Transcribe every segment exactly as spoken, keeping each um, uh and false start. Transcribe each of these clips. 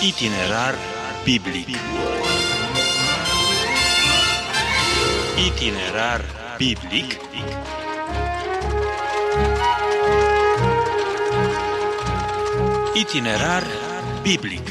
Itinerar biblic. Itinerar biblic. Itinerar biblic.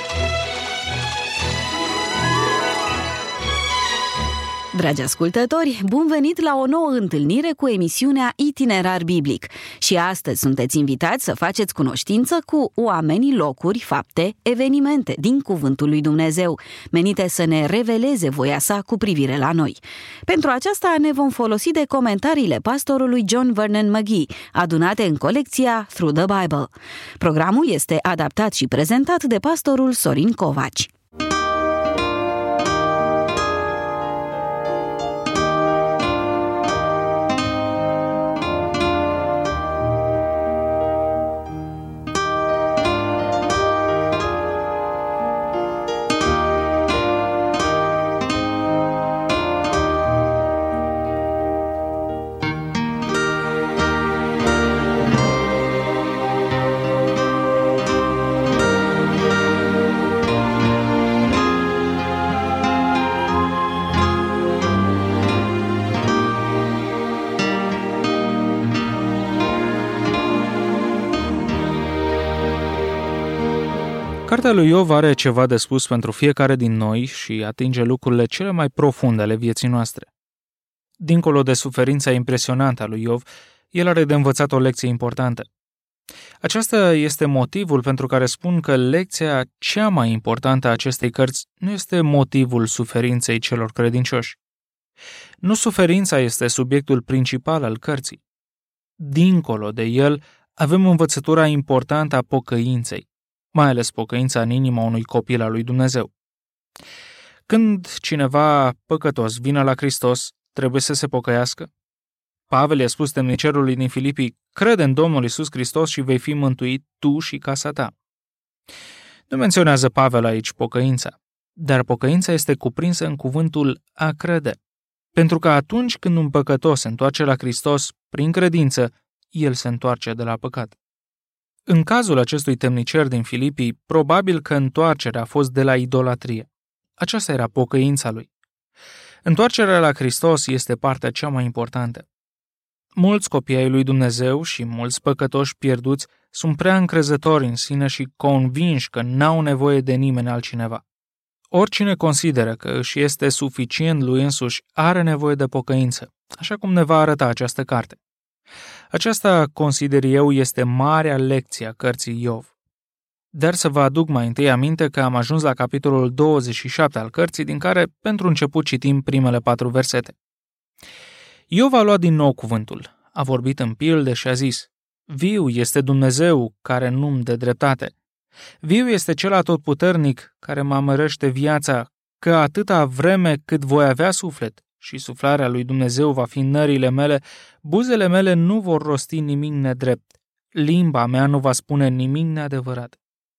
Dragi ascultători, bun venit la o nouă întâlnire cu emisiunea Itinerar Biblic. Și astăzi sunteți invitați să faceți cunoștință cu oamenii, locuri, fapte, evenimente din Cuvântul lui Dumnezeu, menite să ne reveleze voia sa cu privire la noi. Pentru aceasta ne vom folosi de comentariile pastorului John Vernon McGee, adunate în colecția Through the Bible. Programul este adaptat și prezentat de pastorul Sorin Covaci. Cartea lui Iov are ceva de spus pentru fiecare din noi și atinge lucrurile cele mai profunde ale vieții noastre. Dincolo de suferința impresionantă a lui Iov, el are de învățat o lecție importantă. Aceasta este motivul pentru care spun că lecția cea mai importantă a acestei cărți nu este motivul suferinței celor credincioși. Nu suferința este subiectul principal al cărții. Dincolo de el, avem învățătura importantă a pocăinței, mai ales pocăința în inima unui copil al lui Dumnezeu. Când cineva păcătos vine la Hristos, trebuie să se pocăiască. Pavel i-a spus temnicerului din Filipii: crede în Domnul Iisus Hristos și vei fi mântuit tu și casa ta. Nu menționează Pavel aici pocăința, dar pocăința este cuprinsă în cuvântul a crede, pentru că atunci când un păcătos se întoarce la Hristos prin credință, el se întoarce de la păcat. În cazul acestui temnicer din Filipii, probabil că întoarcerea a fost de la idolatrie. Aceasta era pocăința lui. Întoarcerea la Hristos este partea cea mai importantă. Mulți copii ai lui Dumnezeu și mulți păcătoși pierduți sunt prea încrezători în sine și convinși că n-au nevoie de nimeni altcineva. Oricine consideră că își este suficient lui însuși are nevoie de pocăință, așa cum ne va arăta această carte. Aceasta, consider eu, este marea lecție a cărții Iov. Dar să vă aduc mai întâi aminte că am ajuns la capitolul douăzeci și șapte al cărții, din care, pentru început, citim primele patru versete. Iov a luat din nou cuvântul, a vorbit în pilde și a zis: viu este Dumnezeu care nu-mi dă dreptate. Viu este cel atotputernic care mă amărăște viața, că atâta vreme cât voi avea suflet și suflarea lui Dumnezeu va fi în nările mele, buzele mele nu vor rosti nimic nedrept, limba mea nu va spune nimic neadevărat.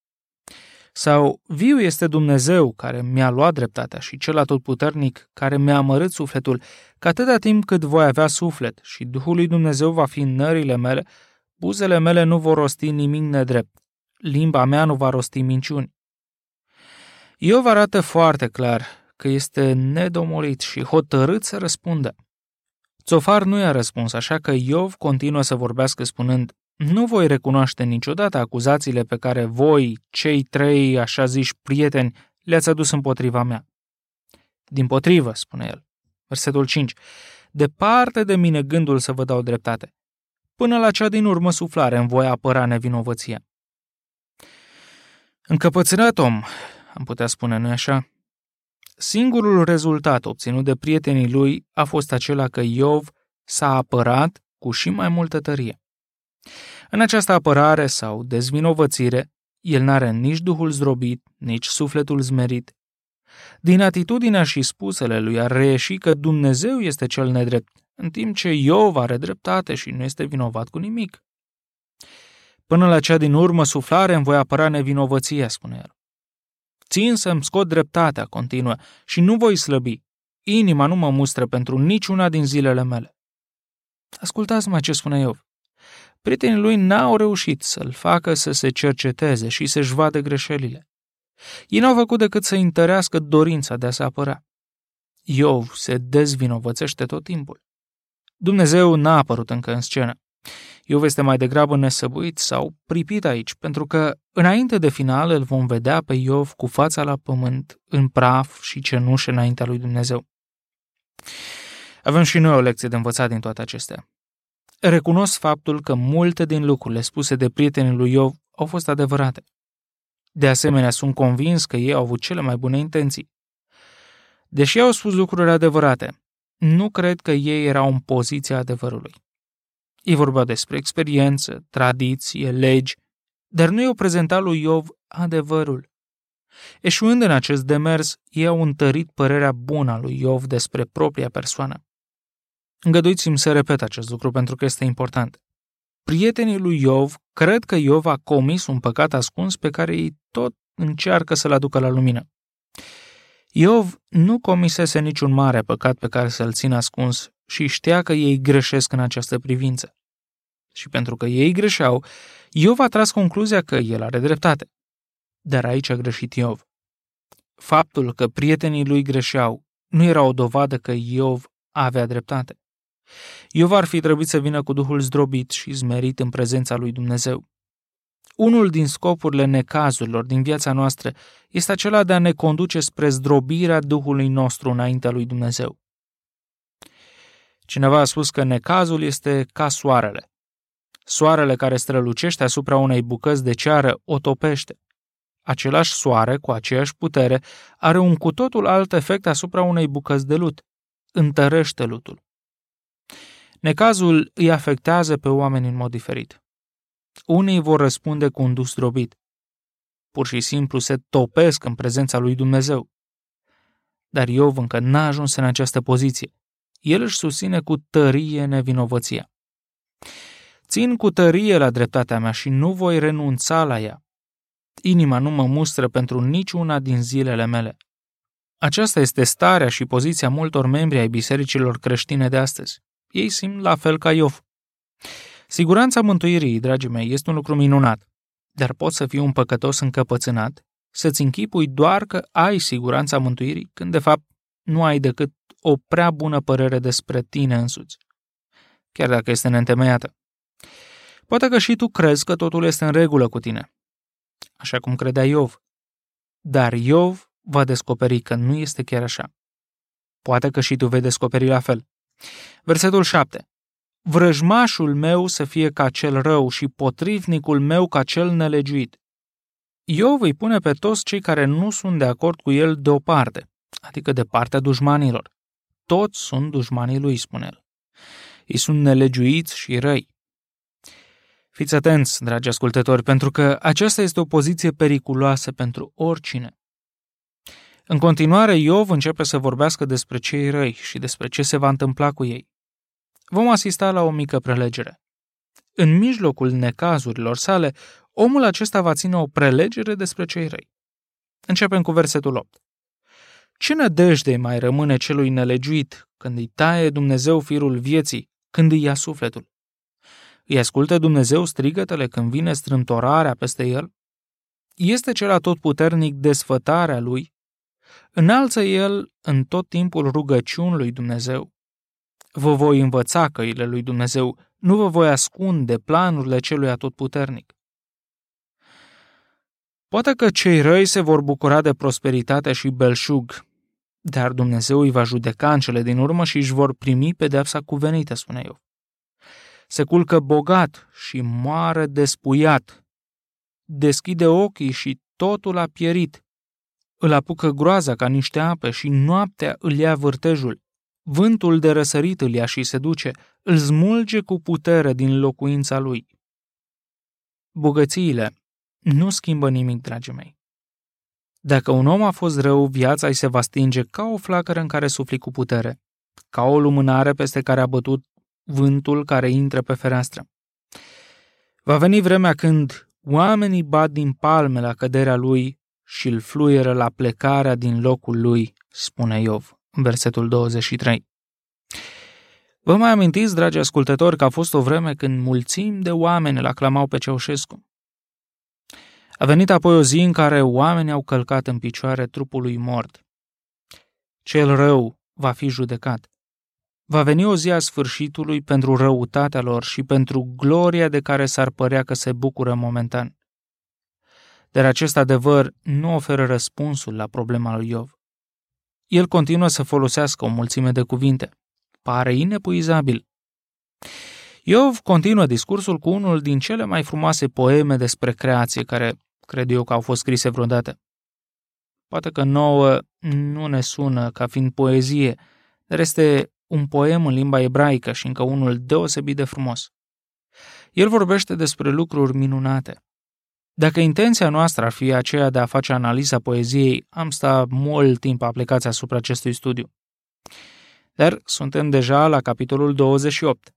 Sau, viu este Dumnezeu care mi-a luat dreptatea și cel atotputernic care mi-a amărât sufletul, că atâta timp cât voi avea suflet și Duhul lui Dumnezeu va fi în nările mele, buzele mele nu vor rosti nimic nedrept, limba mea nu va rosti minciuni. Iov arată foarte clar că este nedomorit și hotărât să răspundă. Țofar nu i-a răspuns, așa că Iov continuă să vorbească spunând: nu voi recunoaște niciodată acuzațiile pe care voi, cei trei așa ziși prieteni, le-ați adus împotriva mea. Dimpotrivă, spune el. Versetul cinci. Departe de mine gândul să vă dau dreptate. Până la cea din urmă suflare îmi voi apăra nevinovăția. Încăpățânat om, am putea spune, nu-i așa? Singurul rezultat obținut de prietenii lui a fost acela că Iov s-a apărat cu și mai multă tărie. În această apărare sau dezvinovățire, el n-are nici duhul zdrobit, nici sufletul zmerit. Din atitudinea și spusele lui ar reieși că Dumnezeu este cel nedrept, în timp ce Iov are dreptate și nu este vinovat cu nimic. Până la cea din urmă suflare îmi voi apăra nevinovăția, spune el. Țin să-mi scot dreptatea, continuă, și nu voi slăbi. Inima nu mă mustră pentru niciuna din zilele mele. Ascultați-mă ce spune Iov. Prietenii lui n-au reușit să-l facă să se cerceteze și să-și vadă greșelile. Ei n-au făcut decât să întărească dorința de a se apăra. Iov se dezvinovățește tot timpul. Dumnezeu n-a apărut încă în scenă. Iov este mai degrabă nesăbuit sau pripit aici, pentru că înainte de final îl vom vedea pe Iov cu fața la pământ, în praf și cenușă înaintea lui Dumnezeu. Avem și noi o lecție de învățat din toate acestea. Recunosc faptul că multe din lucrurile spuse de prietenii lui Iov au fost adevărate. De asemenea, sunt convins că ei au avut cele mai bune intenții. Deși au spus lucruri adevărate, nu cred că ei erau în poziția adevărului. Ei vorbeau despre experiență, tradiție, legi, dar nu i-au prezentat lui Iov adevărul. Eșuând în acest demers, ei au întărit părerea bună a lui Iov despre propria persoană. Îngăduiți-mi să repet acest lucru pentru că este important. Prietenii lui Iov cred că Iov a comis un păcat ascuns pe care ei tot încearcă să-l aducă la lumină. Iov nu comisese niciun mare păcat pe care să-l țină ascuns și știa că ei greșesc în această privință. Și pentru că ei greșeau, Iov a tras concluzia că el are dreptate. Dar aici a greșit Iov. Faptul că prietenii lui greșeau nu era o dovadă că Iov avea dreptate. Iov ar fi trebuit să vină cu duhul zdrobit și zmerit în prezența lui Dumnezeu. Unul din scopurile necazurilor din viața noastră este acela de a ne conduce spre zdrobirea Duhului nostru înaintea lui Dumnezeu. Cineva a spus că necazul este ca soarele. Soarele care strălucește asupra unei bucăți de ceară o topește. Același soare, cu aceeași putere, are un cu totul alt efect asupra unei bucăți de lut. Întărește lutul. Necazul îi afectează pe oameni în mod diferit. Unii vor răspunde cu un duh zdrobit. Pur și simplu se topesc în prezența lui Dumnezeu. Dar Iov încă n-a ajuns în această poziție. El își susține cu tărie nevinovăția. Țin cu tărie la dreptatea mea și nu voi renunța la ea. Inima nu mă mustră pentru niciuna din zilele mele. Aceasta este starea și poziția multor membri ai bisericilor creștine de astăzi. Ei simt la fel ca Iov. Siguranța mântuirii, dragii mei, este un lucru minunat, dar poți să fii un păcătos încăpățânat, să-ți închipui doar că ai siguranța mântuirii, când de fapt nu ai decât o prea bună părere despre tine însuți, chiar dacă este neîntemeiată. Poate că și tu crezi că totul este în regulă cu tine, așa cum credea Iov, dar Iov va descoperi că nu este chiar așa. Poate că și tu vei descoperi la fel. Versetul șapte. Vrăjmașul meu să fie ca cel rău și potrivnicul meu ca cel nelegiuit. Iov îi pune pe toți cei care nu sunt de acord cu el deoparte, adică de partea dușmanilor. Toți sunt dușmanii lui, spune el. Ei sunt nelegiuiți și răi. Fiți atenți, dragi ascultători, pentru că aceasta este o poziție periculoasă pentru oricine. În continuare, Iov începe să vorbească despre cei răi și despre ce se va întâmpla cu ei. Vom asista la o mică prelegere. În mijlocul necazurilor sale, omul acesta va ține o prelegere despre cei răi. Începem cu versetul opt. Ce nădejde mai rămâne celui nelegiuit când îi taie Dumnezeu firul vieții, când îi ia sufletul? Îi ascultă Dumnezeu strigătele când vine strâmtorarea peste el? Este cel atotputernic desfătarea lui? Înalță el în tot timpul rugăciuni lui Dumnezeu? Vă voi învăța căile lui Dumnezeu, nu vă voi ascunde planurile celui atotputernic. Poate că cei răi se vor bucura de prosperitate și belșug, dar Dumnezeu îi va judeca în cele din urmă și își vor primi pedeapsa cuvenită, spune Iov. Se culcă bogat și moare despuiat. Deschide ochii și totul a pierit. Îl apucă groaza ca niște ape și noaptea îl ia vârtejul. Vântul de răsărit îl ia și se duce, îl smulge cu putere din locuința lui. Bogățiile nu schimbă nimic, dragii mei. Dacă un om a fost rău, viața îi se va stinge ca o flacără în care sufli cu putere, ca o lumânare peste care a bătut vântul care intră pe fereastră. Va veni vremea când oamenii bat din palme la căderea lui și îl fluieră la plecarea din locul lui, spune Iov, în versetul douăzeci și trei. Vă mai amintiți, dragi ascultători, că a fost o vreme când mulțimi de oameni îl aclamau pe Ceaușescu? A venit apoi o zi în care oamenii au călcat în picioare trupul lui mort. Cel rău va fi judecat. Va veni o zi a sfârșitului pentru răutatea lor și pentru gloria de care s-ar părea că se bucură momentan. Dar acest adevăr nu oferă răspunsul la problema lui Iov. El continuă să folosească o mulțime de cuvinte. Pare inepuizabil. Iov continuă discursul cu unul din cele mai frumoase poeme despre creație care cred eu că au fost scrise vreodată. Poate că nouă nu ne sună ca fiind poezie, dar este un poem în limba ebraică și încă unul deosebit de frumos. El vorbește despre lucruri minunate. Dacă intenția noastră ar fi aceea de a face analiza poeziei, am sta mult timp aplicați asupra acestui studiu. Dar suntem deja la capitolul douăzeci și opt.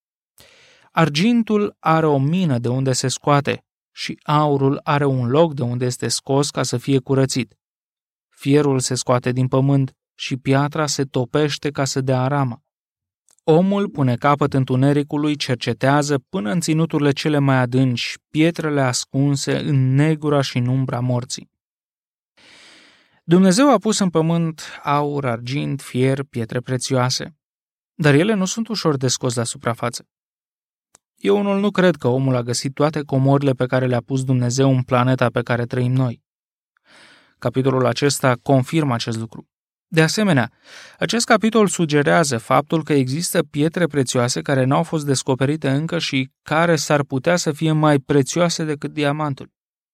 Argintul are o mină de unde se scoate și aurul are un loc de unde este scos ca să fie curățit. Fierul se scoate din pământ și piatra se topește ca să dea aramă. Omul pune capăt întunericului, cercetează până în ținuturile cele mai adânci, pietrele ascunse în negura și în umbra morții. Dumnezeu a pus în pământ aur, argint, fier, pietre prețioase, dar ele nu sunt ușor de scos la suprafață. Eu unul nu cred că omul a găsit toate comorile pe care le-a pus Dumnezeu în planeta pe care trăim noi. Capitolul acesta confirmă acest lucru. De asemenea, acest capitol sugerează faptul că există pietre prețioase care n-au fost descoperite încă și care s-ar putea să fie mai prețioase decât diamantul.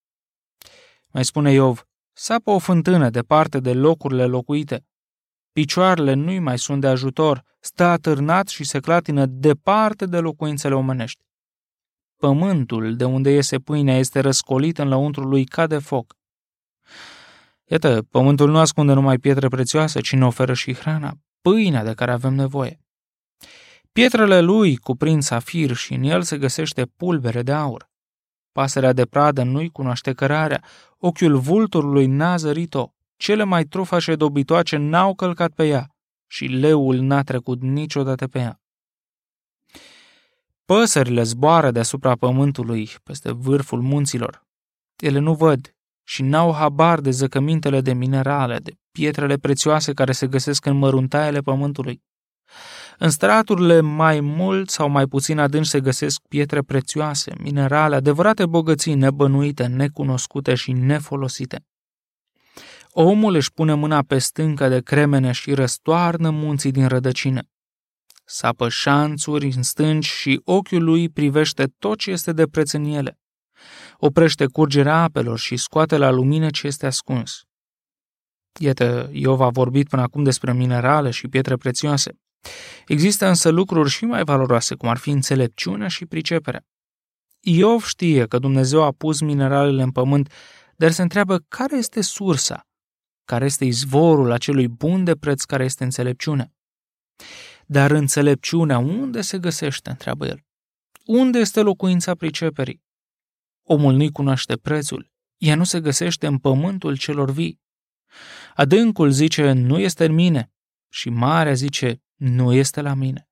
Mai spune Iov, sapă o fântână departe de locurile locuite. Picioarele nu-i mai sunt de ajutor, stă atârnat și se clatină departe de locuințele omenești. Pământul de unde iese pâinea este răscolit în lăuntrul lui ca de foc. Iată, pământul nu ascunde numai pietre prețioase, ci ne oferă și hrana, pâinea de care avem nevoie. Pietrele lui cuprind safir și în el se găsește pulbere de aur. Pasărea de pradă nu-i cunoaște cărarea, ochiul vulturului n-a zărit-o, cele mai trufașe dobitoace n-au călcat pe ea și leul n-a trecut niciodată pe ea. Păsările zboară deasupra pământului, peste vârful munților. Ele nu văd și n-au habar de zăcămintele de minerale, de pietrele prețioase care se găsesc în măruntaiele pământului. În straturile mai mult sau mai puțin adânci se găsesc pietre prețioase, minerale, adevărate bogății nebănuite, necunoscute și nefolosite. Omul își pune mâna pe stânca de cremene și răstoarnă munții din rădăcină. Sapă șanțuri în stânci și ochiul lui privește tot ce este de preț în ele. Oprește curgerea apelor și scoate la lumină ce este ascuns. Iată, Iov a vorbit până acum despre minerale și pietre prețioase. Există însă lucruri și mai valoroase, cum ar fi înțelepciunea și priceperea. Iov știe că Dumnezeu a pus mineralele în pământ, dar se întreabă care este sursa, care este izvorul acelui bun de preț care este înțelepciunea. Dar înțelepciunea unde se găsește, întreabă el. Unde este locuința priceperii? Omul nu-i cunoaște prețul. Ea nu se găsește în pământul celor vii. Adâncul zice, nu este în mine, și marea zice, nu este la mine.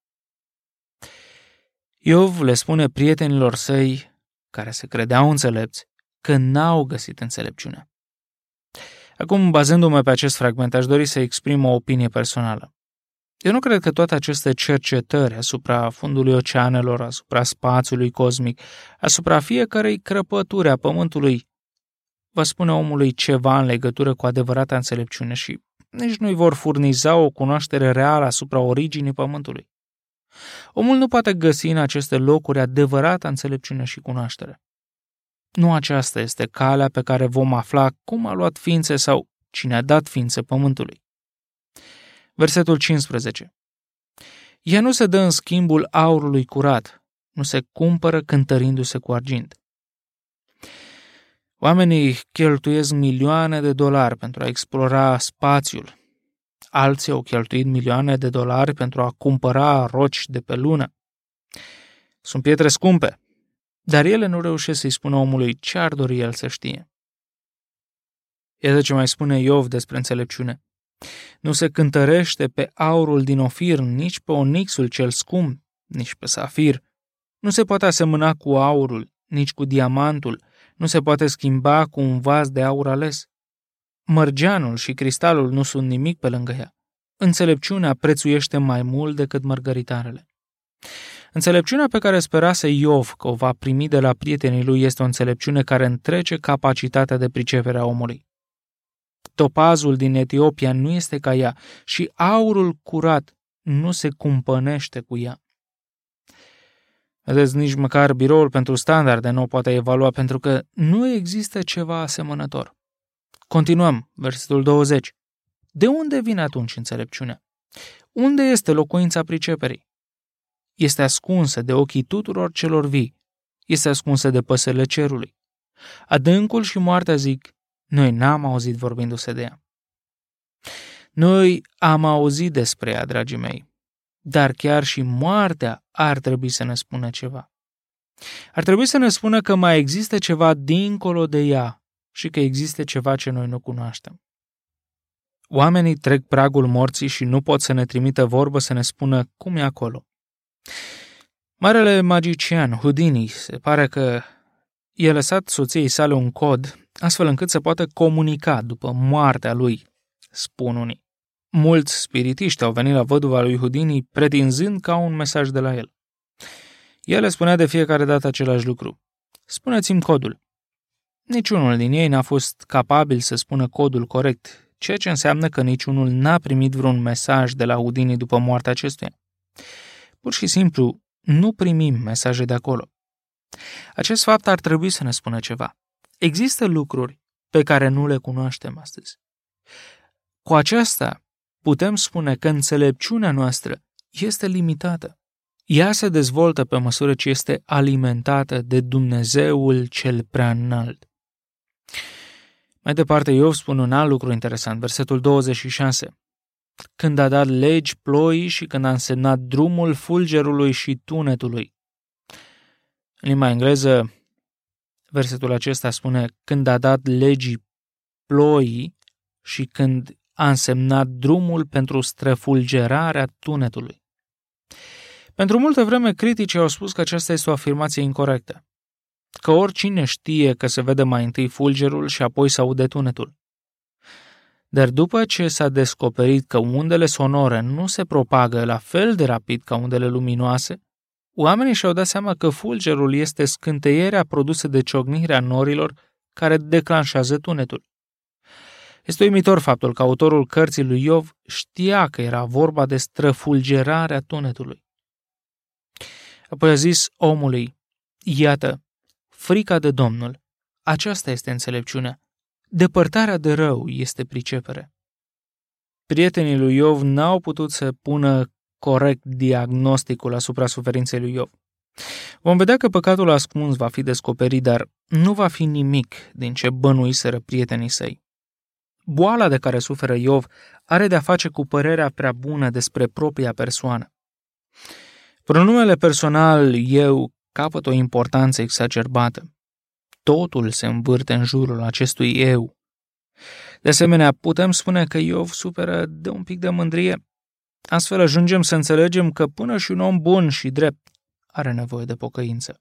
Iov le spune prietenilor săi, care se credeau înțelepți, că n-au găsit înțelepciunea. Acum, bazându-mă pe acest fragment, aș dori să exprim o opinie personală. Eu nu cred că toate aceste cercetări asupra fundului oceanelor, asupra spațiului cosmic, asupra fiecărei crăpături a pământului, va spune omului ceva în legătură cu adevărata înțelepciune și nici nu-i vor furniza o cunoaștere reală asupra originii pământului. Omul nu poate găsi în aceste locuri adevărata înțelepciune și cunoaștere. Nu aceasta este calea pe care vom afla cum a luat ființe sau cine a dat ființe pământului. Versetul cincisprezece. Ea nu se dă în schimbul aurului curat, nu se cumpără cântărindu-se cu argint. Oamenii cheltuiesc milioane de dolari pentru a explora spațiul. Alții au cheltuit milioane de dolari pentru a cumpăra roci de pe lună. Sunt pietre scumpe, dar ele nu reușesc să-i spună omului ce ar dori el să știe. Iată ce mai spune Iov despre înțelepciune. Nu se cântărește pe aurul din Ofir, nici pe onixul cel scump, nici pe safir. Nu se poate asemăna cu aurul, nici cu diamantul, nu se poate schimba cu un vas de aur ales. Mărgeanul și cristalul nu sunt nimic pe lângă ea. Înțelepciunea prețuiește mai mult decât mărgăritarele. Înțelepciunea pe care sperase Iov că o va primi de la prietenii lui este o înțelepciune care întrece capacitatea de pricepere a omului. Topazul din Etiopia nu este ca ea și aurul curat nu se cumpănește cu ea. Vedeți, nici măcar biroul pentru standarde nu o poate evalua pentru că nu există ceva asemănător. Continuăm, versetul douăzeci. De unde vine atunci înțelepciunea? Unde este locuința priceperii? Este ascunsă de ochii tuturor celor vii. Este ascunsă de păsările cerului. Adâncul și moartea zic, noi n-am auzit vorbindu-se de ea. Noi am auzit despre ea, dragii mei, dar chiar și moartea ar trebui să ne spună ceva. Ar trebui să ne spună că mai există ceva dincolo de ea și că există ceva ce noi nu cunoaștem. Oamenii trec pragul morții și nu pot să ne trimită vorbă să ne spună cum e acolo. Marele magician Houdini se pare că i-a lăsat soției sale un cod astfel încât să poată comunica după moartea lui, spun unii. Mulți spiritiști au venit la văduva lui Houdini pretinzând ca un mesaj de la el. El le spunea de fiecare dată același lucru. Spuneți-mi codul. Niciunul din ei n-a fost capabil să spună codul corect, ceea ce înseamnă că niciunul n-a primit vreun mesaj de la Houdini după moartea acestuia. Pur și simplu, nu primim mesaje de acolo. Acest fapt ar trebui să ne spună ceva. Există lucruri pe care nu le cunoaștem astăzi. Cu aceasta putem spune că înțelepciunea noastră este limitată. Ea se dezvoltă pe măsură ce este alimentată de Dumnezeul cel prea înalt. Mai departe, Iov spune un alt lucru interesant, versetul douăzeci și șase. Când a dat legi ploii și când a însemnat drumul fulgerului și tunetului. În limba engleză, versetul acesta spune când a dat legii ploii și când a însemnat drumul pentru străfulgerarea tunetului. Pentru multă vreme, criticii au spus că aceasta este o afirmație incorectă, că oricine știe că se vede mai întâi fulgerul și apoi se aude tunetul. Dar după ce s-a descoperit că undele sonore nu se propagă la fel de rapid ca undele luminoase, oamenii și-au dat seama că fulgerul este scânteierea produsă de ciocnirea norilor care declanșează tunetul. Este uimitor faptul că autorul cărții lui Iov știa că era vorba de străfulgerarea tunetului. Apoi a zis omului, iată, frica de Domnul, aceasta este înțelepciunea, depărtarea de rău este pricepere. Prietenii lui Iov n-au putut să pună corect diagnosticul asupra suferinței lui Iov. Vom vedea că păcatul ascuns va fi descoperit, dar nu va fi nimic din ce bănuiseră prietenii săi. Boala de care suferă Iov are de-a face cu părerea prea bună despre propria persoană. Pronumele personal eu capătă o importanță exacerbată. Totul se învârte în jurul acestui eu. De asemenea, putem spune că Iov suferă de un pic de mândrie. Astfel ajungem să înțelegem că până și un om bun și drept are nevoie de pocăință.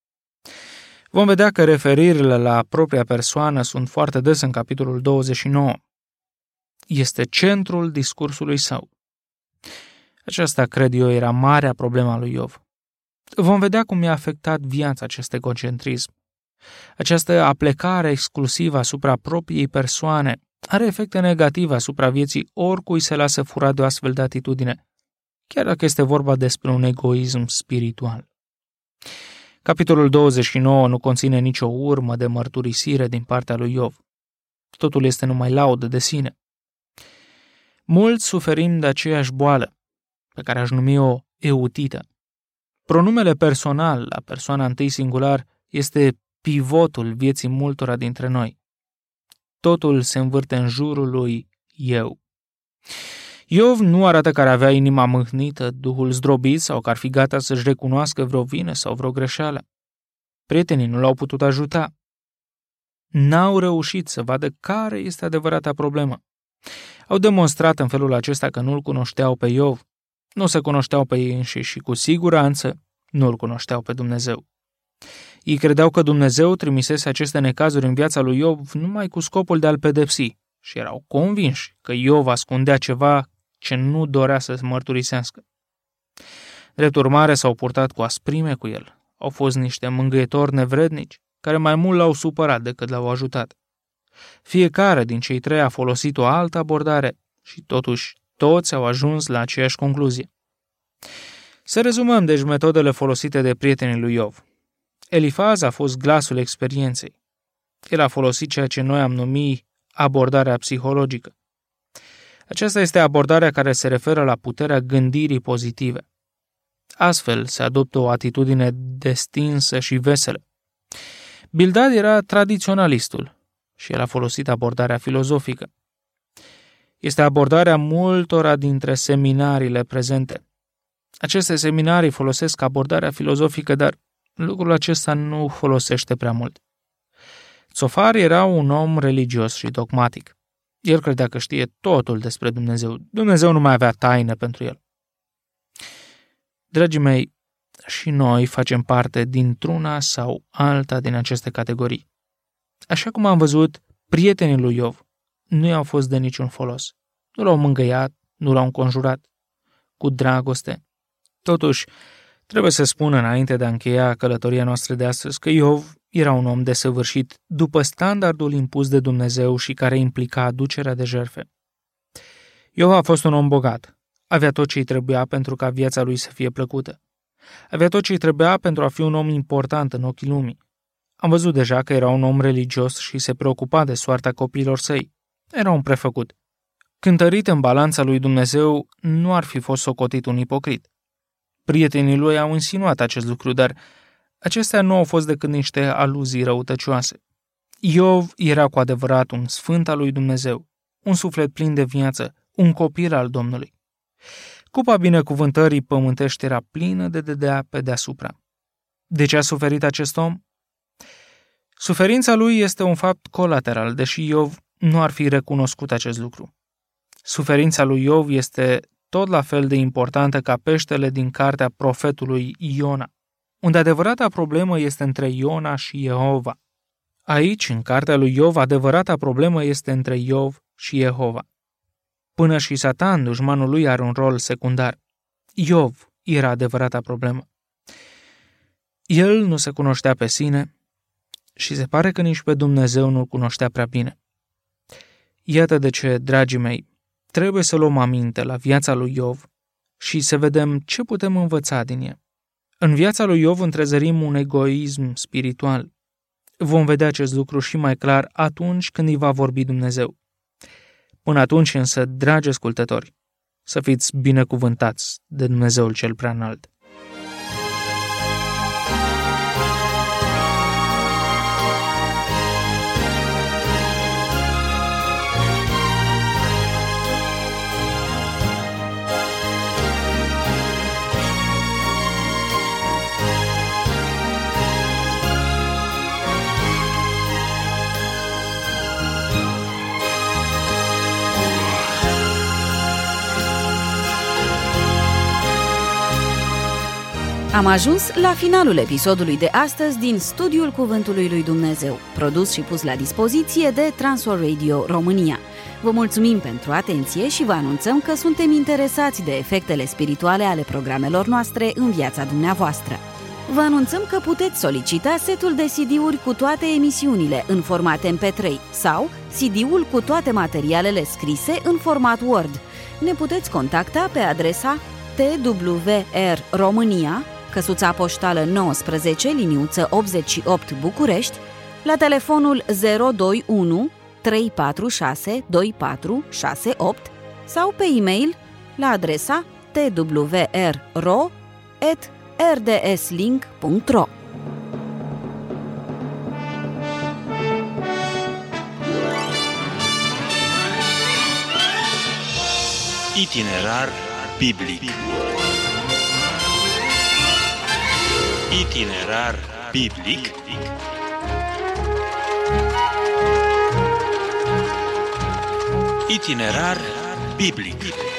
Vom vedea că referirile la propria persoană sunt foarte des în capitolul douăzeci și nouă. Este centrul discursului său. Aceasta, cred eu, era marea problemă a lui Iov. Vom vedea cum i-a afectat viața acest egocentrism. Această aplecare exclusivă asupra propriei persoane are efecte negative asupra vieții oricui se lasă furat de o astfel de atitudine, chiar dacă este vorba despre un egoism spiritual. Capitolul douăzeci și nouă nu conține nicio urmă de mărturisire din partea lui Iov. Totul este numai laudă de sine. Mulți suferim de aceeași boală, pe care aș numi-o eutită. Pronumele personal la persoana întâi singular este pivotul vieții multora dintre noi. Totul se învârte în jurul lui eu. Iov nu arată că ar avea inima mâhnită, duhul zdrobit sau că ar fi gata să-și recunoască vreo vină sau vreo greșeală. Prietenii nu l-au putut ajuta. N-au reușit să vadă care este adevărata problemă. Au demonstrat în felul acesta că nu-l cunoșteau pe Iov, nu se cunoșteau pe ei înșiși și cu siguranță nu-l cunoșteau pe Dumnezeu. Ei credeau că Dumnezeu trimisese aceste necazuri în viața lui Iov numai cu scopul de a-l pedepsi și erau convinși că Iov ascundea ceva ce nu dorea să mărturisească. Drept urmare, s-au purtat cu asprime cu el. Au fost niște mângâietori nevrednici, care mai mult l-au supărat decât l-au ajutat. Fiecare din cei trei a folosit o altă abordare și totuși toți au ajuns la aceeași concluzie. Să rezumăm deci metodele folosite de prietenii lui Iov. Elifaz a fost glasul experienței. El a folosit ceea ce noi am numit abordarea psihologică. Aceasta este abordarea care se referă la puterea gândirii pozitive. Astfel se adoptă o atitudine destinsă și veselă. Bildad era tradiționalistul și el a folosit abordarea filozofică. Este abordarea multora dintre seminariile prezente. Aceste seminarii folosesc abordarea filozofică, dar lucrul acesta nu folosește prea mult. Tzofar era un om religios și dogmatic. El credea că știe totul despre Dumnezeu. Dumnezeu nu mai avea taine pentru el. Dragii mei, și noi facem parte dintr-una sau alta din aceste categorii. Așa cum am văzut, prietenii lui Iov nu i-au fost de niciun folos. Nu l-au mângâiat, nu l-au înconjurat, cu dragoste. Totuși, trebuie să spun înainte de a încheia călătoria noastră de astăzi că Iov era un om desăvârșit după standardul impus de Dumnezeu și care implica aducerea de jertfe. Iov a fost un om bogat. Avea tot ce îi trebuia pentru ca viața lui să fie plăcută. Avea tot ce îi trebuia pentru a fi un om important în ochii lumii. Am văzut deja că era un om religios și se preocupa de soarta copiilor săi. Era un prefăcut. Cântărit în balanța lui Dumnezeu, nu ar fi fost socotit un ipocrit. Prietenii lui au insinuat acest lucru, dar acestea nu au fost decât niște aluzii răutăcioase. Iov era cu adevărat un sfânt al lui Dumnezeu, un suflet plin de viață, un copil al Domnului. Cupa binecuvântării pământești era plină de dedea pe deasupra. De ce a suferit acest om? Suferința lui este un fapt colateral, deși Iov nu ar fi recunoscut acest lucru. Suferința lui Iov este tot la fel de importantă ca peștele din cartea profetului Iona, unde adevărata problemă este între Iona și Jehova. Aici, în cartea lui Iov, adevărata problemă este între Iov și Jehova. Până și Satan, dușmanul lui, are un rol secundar. Iov era adevărata problemă. El nu se cunoștea pe sine și se pare că nici pe Dumnezeu nu-l cunoștea prea bine. Iată de ce, dragii mei, trebuie să luăm aminte la viața lui Iov și să vedem ce putem învăța din ea. În viața lui Iov întrezărim un egoism spiritual. Vom vedea acest lucru și mai clar atunci când îi va vorbi Dumnezeu. Până atunci însă, dragi ascultători, să fiți binecuvântați de Dumnezeul cel Preaînalt. Am ajuns la finalul episodului de astăzi din Studiul Cuvântului lui Dumnezeu, produs și pus la dispoziție de Transworld Radio România. Vă mulțumim pentru atenție și vă anunțăm că suntem interesați de efectele spirituale ale programelor noastre în viața dumneavoastră. Vă anunțăm că puteți solicita setul de C D-uri cu toate emisiunile în format M P trei sau C D-ul cu toate materialele scrise în format Word. Ne puteți contacta pe adresa T W R România, căsuța poștală nouăsprezece, liniuță optzeci și opt București, la telefonul zero doi unu trei patru șase doi patru șase opt sau pe e-mail la adresa t w r r o at r d s link punct r o. Itinerar biblic. Itinerar biblic. Itinerar biblic.